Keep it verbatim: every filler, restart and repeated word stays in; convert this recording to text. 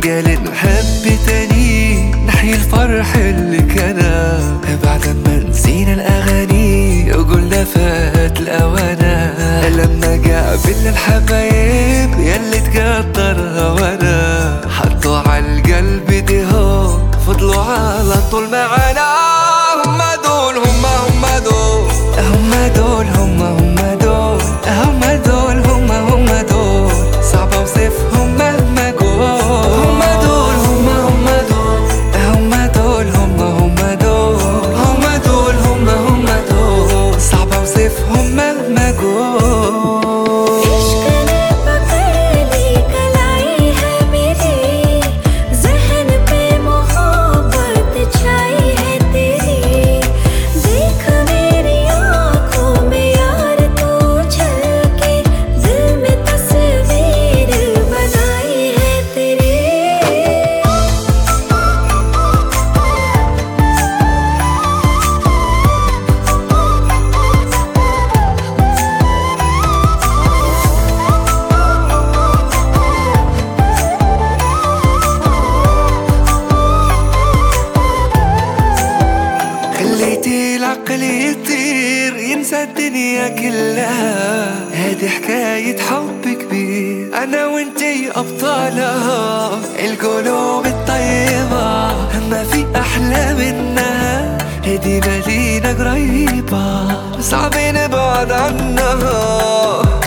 قال نحب تاني نحيي الفرح اللي كان بعد ما نسينا الأغاني وقلنا فات الأوانة. لما قابلنا الحبايب يلي تقدر هوانا حطوا عالقلب ايديهم فضلوا على طول معانا. هما دول هما هما دول هما دول هما هما دول هما دول هما هما دول صعب اوصفهم مهما قول. هما دول هما هما دول هما دول هما هما دول هما دول هما هما دول صعب اوصفهم مهما قول. خليتي العقل يطير ينسى الدنيا كلها. هذه حكاية حب كبير أنا وانتي أبطالها. القلوب الطيبة ما في أحلى منها. هدي مدينة قريبة صعب نبعد عنها.